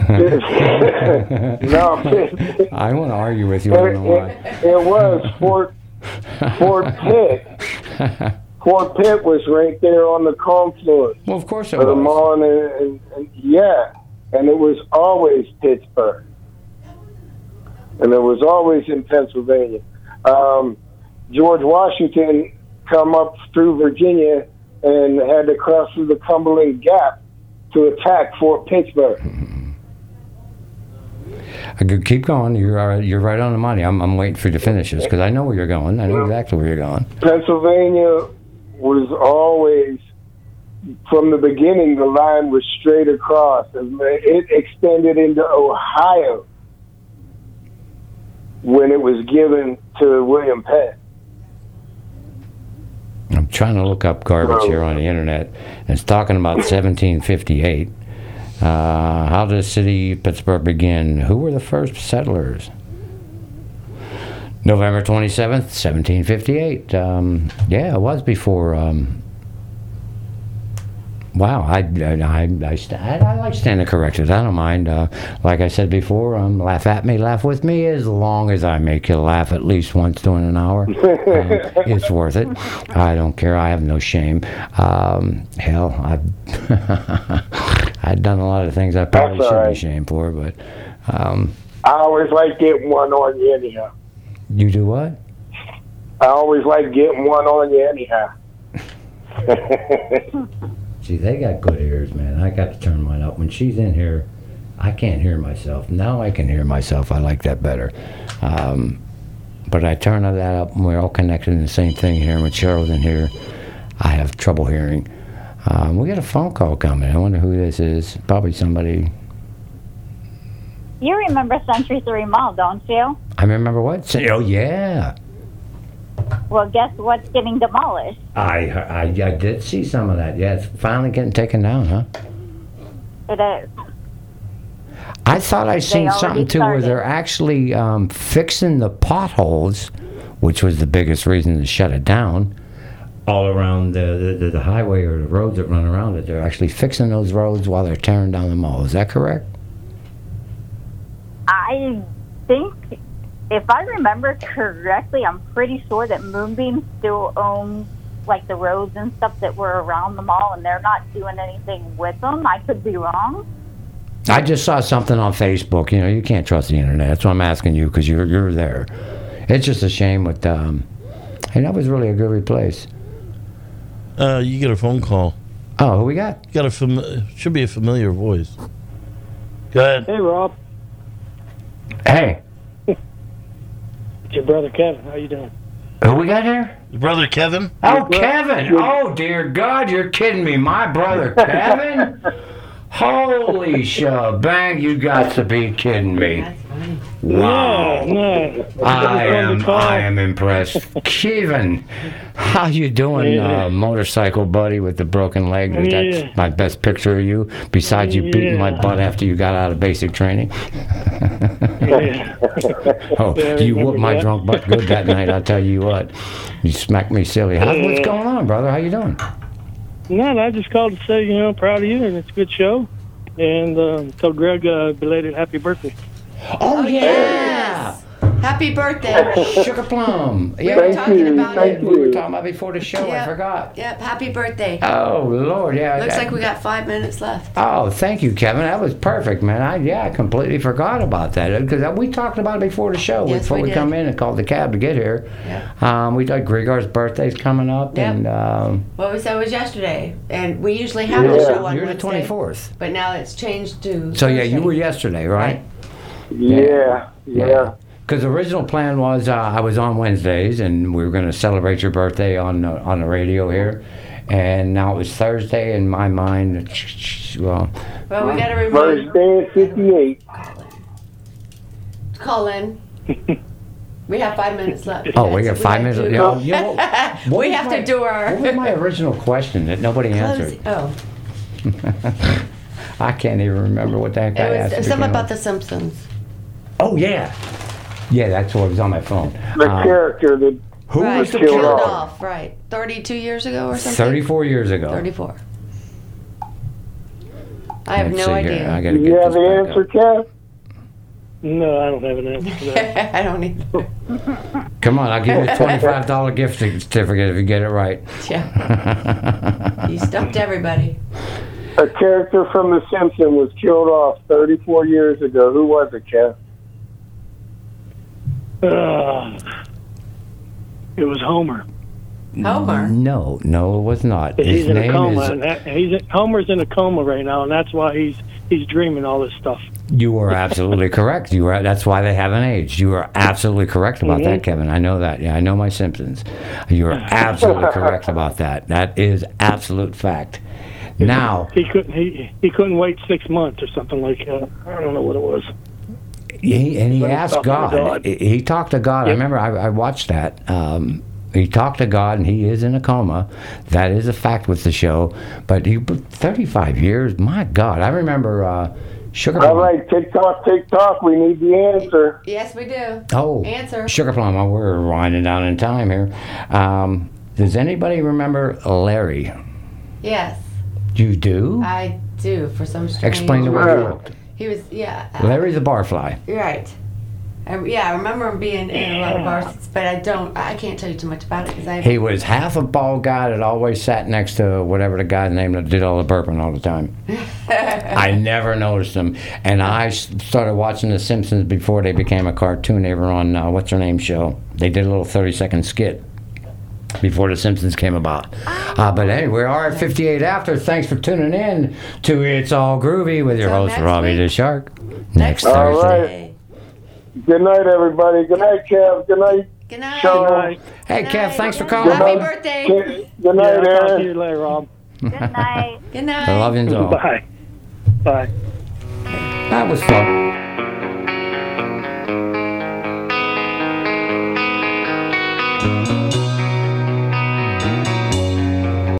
No, it, I want to argue with you. I don't know why. it, it was Fort Fort Pitt. Fort Pitt was right there on the confluence Well, of course it of the was. Mon and, and, and yeah, and it was always Pittsburgh, and it was always in Pennsylvania. Um, George Washington come up through Virginia and had to cross through the Cumberland Gap to attack Fort Pittsburgh. I could keep going. You're all right, you're right on the money. I'm I'm waiting for you to finish this because I know where you're going. I know exactly where you're going. Pennsylvania was always, from the beginning, the line was straight across. It extended into Ohio when it was given to William Penn. I'm trying to look up garbage here on the internet. And it's talking about seventeen fifty-eight. Uh, how did the city of Pittsburgh begin? Who were the first settlers? November twenty-seventh, seventeen fifty-eight. Um, yeah, it was before. Um, wow, I, I, I, I, I like standing corrected. I don't mind. Uh, like I said before, um, laugh at me, laugh with me, as long as I make you laugh at least once during an hour. Um, it's worth it. I don't care. I have no shame. Um, hell, I've I've done a lot of things I probably That's should all right. be ashamed for, but um, I always like getting one on you anyhow. you do what? I always like getting one on you anyhow. See, they got good ears, man. I got to turn mine up. When she's in here, I can't hear myself. Now I can hear myself. I like that better. Um, but I turn that up, and we're all connected in the same thing here. When Cheryl's in here, I have trouble hearing. Um, we got a phone call coming. I wonder who this is. Probably somebody. You remember Century three Mall, don't you? I remember what? Oh, yeah. Well, guess what's getting demolished? I, I, I did see some of that. Yeah, it's finally getting taken down, huh? It is. I thought I seen already something too where started. they're actually um, fixing the potholes, which was the biggest reason to shut it down, all around the, the, the highway or the roads that run around it. They're actually fixing those roads while they're tearing down the mall. Is that correct? I think, if I remember correctly, I'm pretty sure that Moonbeam still owns like the roads and stuff that were around the mall, and they're not doing anything with them. I could be wrong. I just saw something on Facebook. You know, you can't trust the internet. That's why I'm asking you, because you're you're there. It's just a shame with. Um, hey, that was really a good replace. Uh, you get a phone call. Oh, who we got? You got a fami- should be a familiar voice. Go ahead. Hey, Rob. Hey, It's your brother Kevin. How you doing? who we got here? Your brother Kevin. Oh, Kevin! Oh, dear God, you're kidding me. My brother Kevin? Holy shebang, you got to be kidding me. Wow. Yeah, no. I am Just on the I call. am impressed. Kevin, how you doing, Yeah. uh, motorcycle buddy with the broken leg? That's Yeah. my best picture of you, besides you beating my Yeah. butt after you got out of basic training. Yeah. Oh, Yeah, I you remember whooped my that. drunk butt good that night, I'll tell you what. You smacked me silly. How, what's going on, brother? How you doing? No, I just called to say, you know, proud of you, and it's a good show. and um, tell Greg uh, belated happy birthday. Oh, yeah. Yes. Happy birthday. Sugar Plum. We Yeah, were talking about we, it. we were talking about before the show. Yep. I forgot. Yep. Happy birthday. Oh, Lord. Yeah. Looks I- like we got five minutes left. Oh, thank you, Kevin. That was perfect, man. I yeah, I completely forgot about that because we talked about it before the show. Yes, before we we, did. come in and called the cab to get here. Yeah. Um, we thought Grigor's birthday's coming up, Yep. and um, Well, we said it was yesterday, and we usually have the Yeah. show on you're the Wednesday, twenty-fourth. but now it's changed to. So yeah, you Thursday. were yesterday, right? Yeah, yeah. Because the original plan was uh, I was on Wednesdays, and we were going to celebrate your birthday on the, on the radio here, and now it was Thursday. In my mind, well, Well, we got to First remind. day at fifty-eight. Call in. We have five minutes left. oh, we got That's- five have minutes. to- You know, you know, what- what we was have my- to do our. What was my original question that nobody answered? Oh, I can't even remember what the heck I it asked. was to something begin about with. the Simpsons. Oh yeah, yeah. That's what was on my phone. The Um, character that who right. was the killed character? off. Right. Thirty-two years ago or something. Thirty-four years ago. Thirty-four. I have Let's no see idea. Here. I gotta Do get you have this the back answer, up. Kev? No, I don't have an answer for that. I don't either. Come on, I'll give you a twenty-five dollar gift certificate if you get it right. Yeah. You stumped everybody. A character from The Simpsons was killed off thirty-four years ago. Who was it, Kev? Uh, it was Homer. Homer. No, no, it was not. His He's in a name coma. is. And that, and he's in, Homer's in a coma right now, and that's why he's he's dreaming all this stuff. You are absolutely correct. You are. That's why they haven't aged. You are absolutely correct about that, Mhm. Kevin. I know that. Yeah, I know my Simpsons. You are absolutely correct about that. That is absolute fact. Now, He couldn't he he couldn't wait six months or something like that. I don't know what it was. he, and he Let him asked talk to God. God. He, he talked to God. I Yep. remember I, I watched that. Um, he talked to God, and he is in a coma. That is a fact with the show. But he, thirty-five years. My God, I remember. Uh, Sugar All Plum. right, tick-tock, tick-tock. We need the answer. Yes, we do. Oh, Answer. Sugar Plum. Oh, we're winding down in time here. Um, does anybody remember Larry? Yes, You do? I do. For some strange. Explain the way he looked. He was. Yeah. uh, Larry the barfly. You're right. I, yeah, I remember him being in a lot of bars, but I don't. I can't tell you too much about it because I. He was half a bald guy that always sat next to whatever the guy's name that did all the burping all the time. I never noticed him. And I s- started watching The Simpsons before they became a cartoon. They were on, uh, what's her name show? They did a little thirty second skit before The Simpsons came about. Uh, but hey, we are at fifty-eight after. Thanks for tuning in to It's All Groovy with your Till host, next Robbie week. the Shark. Next All Thursday. right. Good night, everybody. Good night, Kev. Good night, Good night. Sean. Good night. Hey, Good Kev, night. thanks for Good calling. Happy Good brother. birthday. Good Yeah, night, I'll talk to Aaron. you later, Rob. Good night. Good night. I love you all. Bye. Bye. That was fun. Thank you.